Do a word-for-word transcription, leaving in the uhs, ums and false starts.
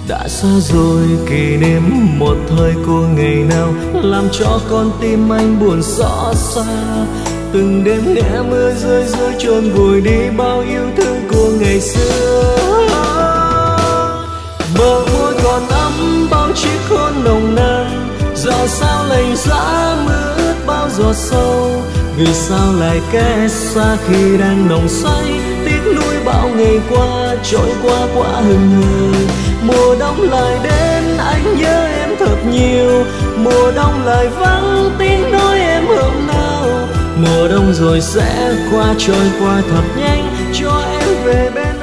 Đã xa rồi kỷ niệm một thời cô ngày nào làm cho con tim anh buồn xót xa. Từng đêm nghe mưa rơi rơi chôn vùi đi bao yêu thương của ngày xưa. Bờ môi còn ấm bao chiếc hôn nồng nàn, giờ sao lạnh giá mưa ướt bao giọt sâu. Vì sao lại cách xa khi đang nồng say, tiếc nuối bao ngày qua trôi qua quá hừng hờ. Mùa đông lại đến anh nhớ em thật nhiều, mùa đông lại vắng tiếng nói em hôm nào. Mùa đông rồi sẽ qua trôi qua thật nhanh, cho em về bên